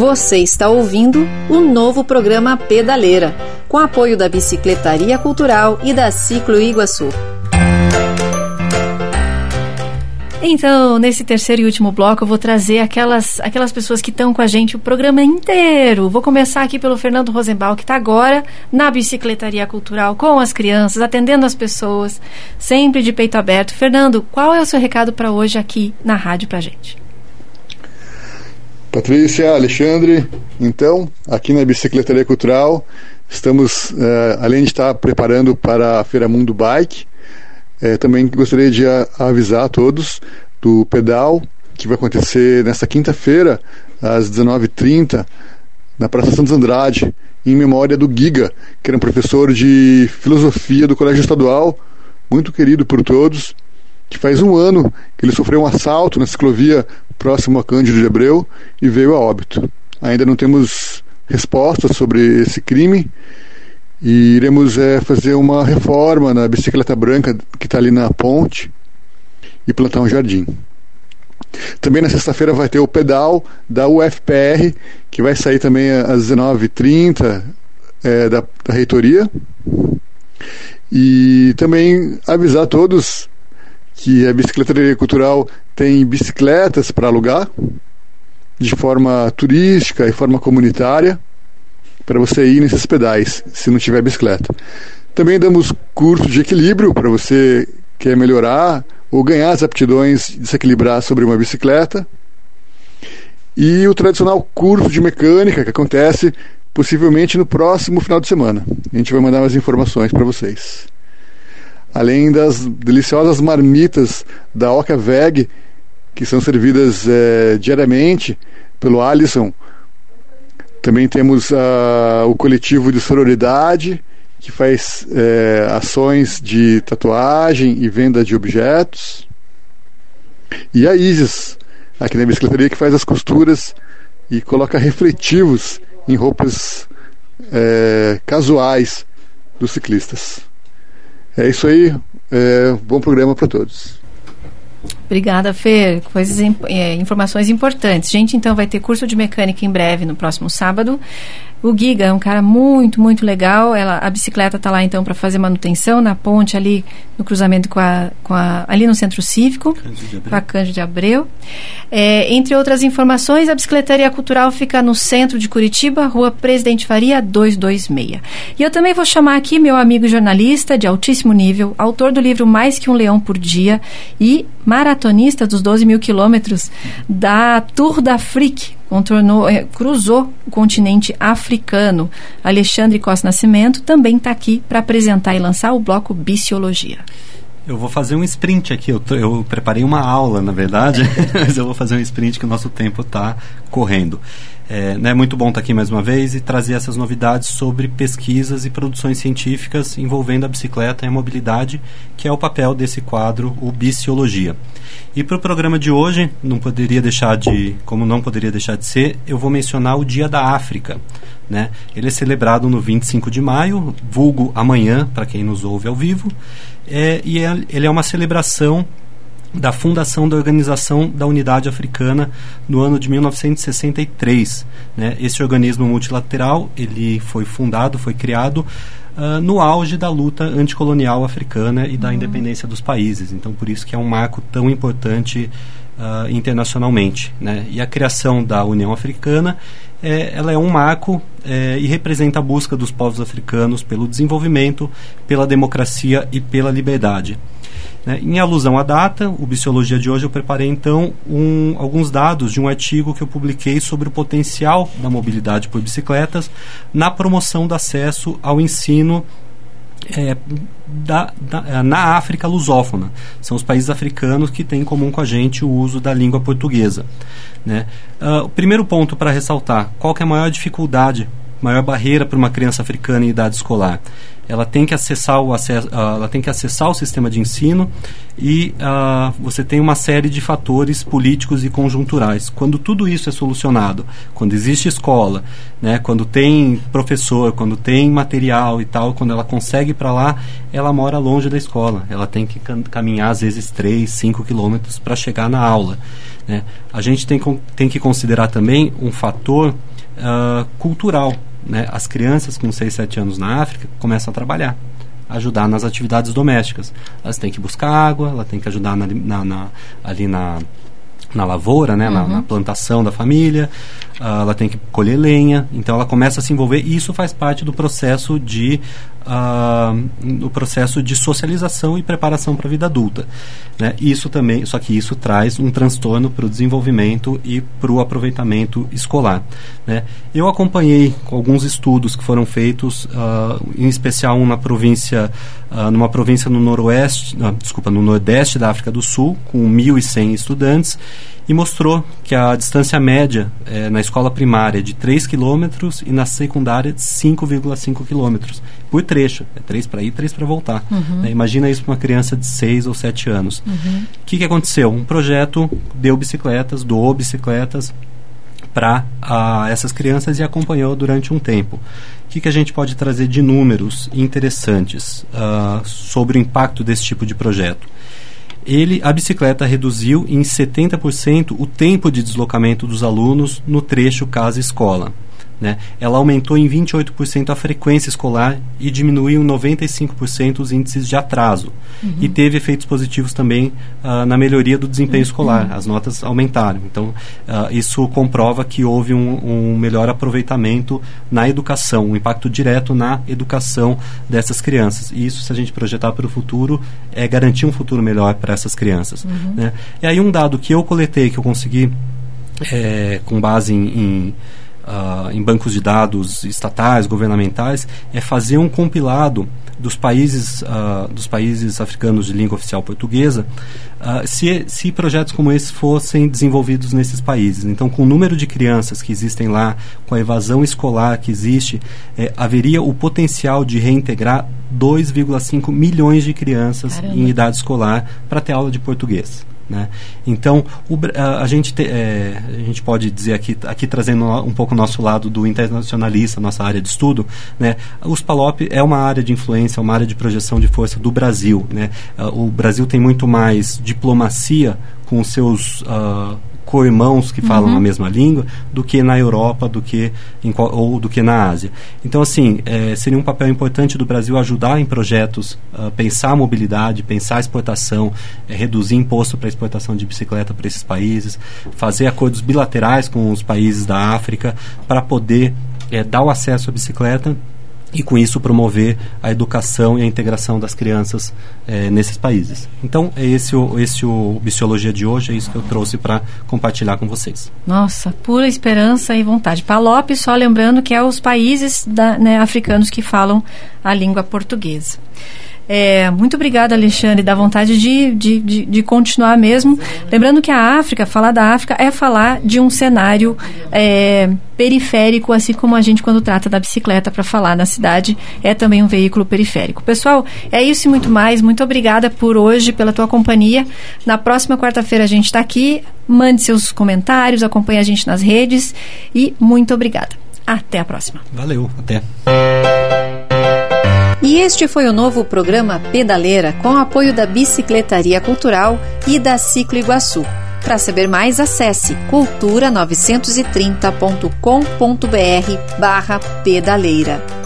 Você está ouvindo o novo programa Pedaleira, com apoio da Bicicletaria Cultural e da Ciclo Iguaçu. Então, nesse terceiro e último bloco, eu vou trazer aquelas pessoas que estão com a gente o programa inteiro. Vou começar aqui pelo Fernando Rosenbaum, que está agora na Bicicletaria Cultural, com as crianças, atendendo as pessoas, sempre de peito aberto. Fernando, qual é o seu recado para hoje aqui na rádio para a gente? Patrícia, Alexandre, então, aqui na Bicicletaria Cultural, estamos, além de estar preparando para a Feira Mundo Bike, também gostaria de avisar a todos do pedal que vai acontecer nesta quinta-feira, às 19h30, na Praça Santos Andrade, em memória do Giga, que era um professor de filosofia do Colégio Estadual, muito querido por todos, que faz um ano que ele sofreu um assalto na ciclovia próximo a Cândido de Abreu e veio a óbito. Ainda não temos respostas sobre esse crime, e iremos fazer uma reforma na bicicleta branca que está ali na ponte e plantar um jardim. Também na sexta-feira vai ter o pedal da UFPR, que vai sair também às 19h30 da reitoria. E também avisar a todos que a Bicicletaria Cultural tem bicicletas para alugar de forma turística e forma comunitária, para você ir nesses pedais, se não tiver bicicleta. Também damos curso de equilíbrio para você que quer melhorar ou ganhar as aptidões de se equilibrar sobre uma bicicleta. E o tradicional curso de mecânica, que acontece possivelmente no próximo final de semana. A gente vai mandar mais informações para vocês. Além das deliciosas marmitas da Oca Veg, que são servidas diariamente pelo Alisson. Também temos o coletivo de sororidade, que faz ações de tatuagem e venda de objetos. E a Isis, aqui na bicicletaria, que faz as costuras e coloca refletivos em roupas casuais dos ciclistas. É isso aí, bom programa para todos. Obrigada, Fer. Informações importantes. Gente, então vai ter curso de mecânica em breve, no próximo sábado. O Giga é um cara muito, muito legal. A bicicleta está lá, então, para fazer manutenção na ponte ali, no cruzamento ali no Centro Cívico, com a Cândido de Abreu. Entre outras informações, a Bicicletaria Cultural fica no centro de Curitiba, Rua Presidente Faria, 226. E eu também vou chamar aqui meu amigo jornalista de altíssimo nível, autor do livro Mais que um Leão por Dia e maratonista dos 12 mil quilômetros da Tour d'Afrique, cruzou o continente africano. Alexandre Costa Nascimento também está aqui para apresentar e lançar o bloco Biciologia. Eu vou fazer um sprint aqui, eu preparei uma aula, na verdade, mas eu vou fazer um sprint que o nosso tempo está correndo. É muito bom estar aqui mais uma vez e trazer essas novidades sobre pesquisas e produções científicas envolvendo a bicicleta e a mobilidade, que é o papel desse quadro, o Biciologia. E para o programa de hoje, como não poderia deixar de ser, eu vou mencionar o Dia da África. Né? Ele é celebrado no 25 de maio, vulgo amanhã, para quem nos ouve ao vivo, ele é uma celebração da fundação da Organização da Unidade Africana no ano de 1963. Né? Esse organismo multilateral ele foi criado no auge da luta anticolonial africana e da independência dos países. Então, por isso que é um marco tão importante internacionalmente. Né? E a criação da União Africana ela é um marco e representa a busca dos povos africanos pelo desenvolvimento, pela democracia e pela liberdade. Em alusão à data, o Biciologia de hoje eu preparei então alguns dados de um artigo que eu publiquei sobre o potencial da mobilidade por bicicletas na promoção do acesso ao ensino na África lusófona. São os países africanos que têm em comum com a gente o uso da língua portuguesa. Né? O primeiro ponto para ressaltar, qual que é a maior dificuldade, maior barreira para uma criança africana em idade escolar? Ela tem que acessar o sistema de ensino e você tem uma série de fatores políticos e conjunturais. Quando tudo isso é solucionado, quando existe escola, né, quando tem professor, quando tem material e tal, quando ela consegue ir para lá, ela mora longe da escola. Ela tem que caminhar às vezes 3, 5 quilômetros para chegar na aula. Né? A gente tem que considerar também um fator cultural, né? As crianças com 6, 7 anos na África começam a trabalhar, ajudar nas atividades domésticas. Elas têm que buscar água, ela tem que ajudar ali na lavoura, né? Na plantação da família, ela tem que colher lenha, então ela começa a se envolver, e isso faz parte do processo de socialização e preparação para a vida adulta, né? Isso também, só que isso traz um transtorno para o desenvolvimento e para o aproveitamento escolar, né? Eu acompanhei alguns estudos que foram feitos, em especial numa província no no nordeste da África do Sul, com 1.100 estudantes, e mostrou que a distância média na escola primária é de 3 km e na secundária de 5,5 km por trecho. É 3 para ir, 3 para voltar. Né? Imagina isso para uma criança de 6 ou 7 anos. O que aconteceu? Um projeto doou bicicletas para essas crianças e acompanhou durante um tempo. O que a gente pode trazer de números interessantes sobre o impacto desse tipo de projeto? A bicicleta reduziu em 70% o tempo de deslocamento dos alunos no trecho casa-escola, né? Ela aumentou em 28% a frequência escolar e diminuiu em 95% os índices de atraso. E teve efeitos positivos também na melhoria do desempenho escolar. As notas aumentaram. Então, isso comprova que houve um melhor aproveitamento na educação, um impacto direto na educação dessas crianças. E isso, se a gente projetar para o futuro, é garantir um futuro melhor para essas crianças, né? E aí um dado que eu coletei, que eu consegui com base em bancos de dados estatais, governamentais, é fazer um compilado dos países africanos de língua oficial portuguesa, se projetos como esse fossem desenvolvidos nesses países. Então, com o número de crianças que existem lá, com a evasão escolar que existe, haveria o potencial de reintegrar 2,5 milhões de crianças em idade escolar para ter aula de português, né? Então a gente pode dizer aqui trazendo um pouco o nosso lado do internacionalista, nossa área de estudo, né? Os PALOP é uma área de influência, uma área de projeção de força do Brasil, né? O Brasil tem muito mais diplomacia com os seus co-irmãos que falam a mesma língua do que na Europa, do que na Ásia. Então, assim, seria um papel importante do Brasil ajudar em projetos, pensar a mobilidade, pensar a exportação, reduzir imposto para exportação de bicicleta para esses países, fazer acordos bilaterais com os países da África para poder dar o acesso à bicicleta e com isso promover a educação e a integração das crianças nesses países. Então, é esse o Biciologia de hoje, é isso que eu trouxe para compartilhar com vocês. Nossa, pura esperança e vontade. PALOP, só lembrando que é os países africanos que falam a língua portuguesa. Muito obrigada, Alexandre, dá vontade de continuar mesmo. Lembrando que a África, falar da África é falar de um cenário periférico, assim como a gente, quando trata da bicicleta para falar na cidade, é também um veículo periférico. Pessoal, é isso e muito mais. Muito obrigada por hoje, pela tua companhia. Na próxima quarta-feira a gente está aqui. Mande seus comentários, acompanhe a gente nas redes e muito obrigada. Até a próxima. Valeu, até. E este foi o novo programa Pedaleira, com o apoio da Bicicletaria Cultural e da Ciclo Iguaçu. Para saber mais, acesse cultura930.com.br/pedaleira.